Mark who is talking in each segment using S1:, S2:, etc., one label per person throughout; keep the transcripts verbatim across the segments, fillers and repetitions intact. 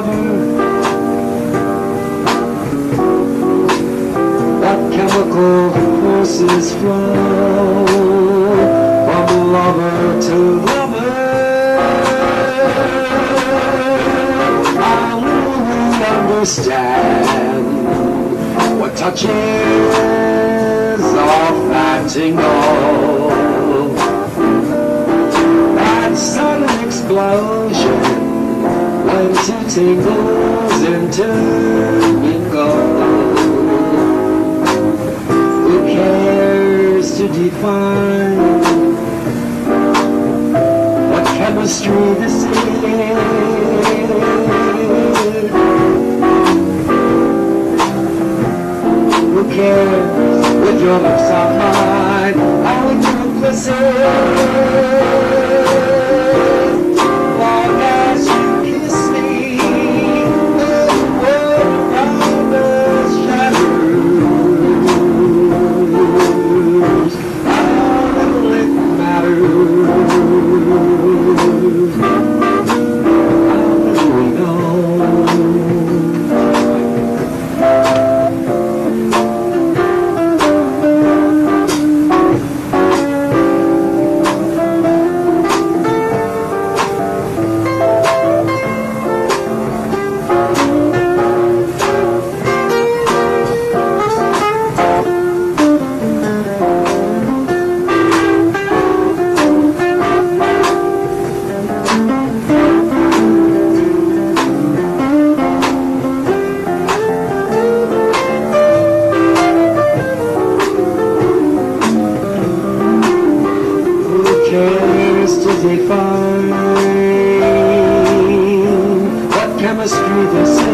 S1: lover? What chemical forces flow from lover to lover? How will we understand what touches off that tingle? That sudden explosion when two tingles intermingle. Who cares to define what chemistry this is? Who cares with your lips on mine? How would you listen? Long as you kiss me, the world around us shatters. How little it matters. How little we know. To define what chemistry this is.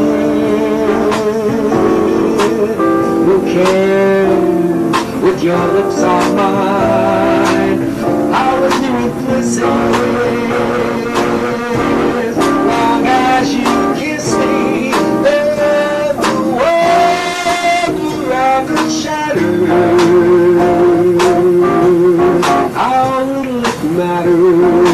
S1: Who cares with your lips on mine? How was you implicit? Long as you kiss me, then the world around us shatters. How little it matters.